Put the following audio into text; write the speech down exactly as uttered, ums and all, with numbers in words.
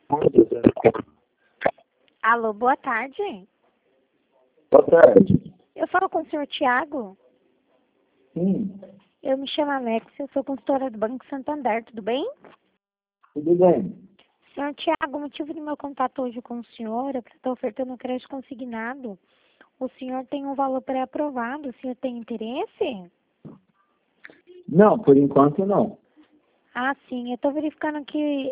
Alô, boa tarde. Boa tarde. Eu falo com o senhor Tiago. Sim, Eu me chamo Alex, eu sou consultora do Banco Santander, tudo bem? tudo bem. Senhor Tiago, o motivo do meu contato hoje com o senhor é para estar ofertando crédito consignado. O senhor tem um valor pré-aprovado, o senhor tem interesse? Não, por enquanto não. Ah, sim, eu estou verificando que...